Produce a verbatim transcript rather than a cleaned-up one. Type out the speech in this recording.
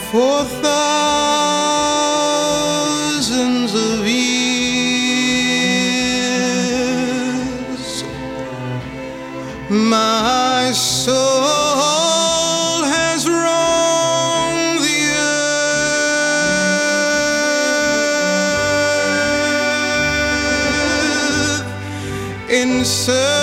For thousands of years, my soul has roamed the earth in search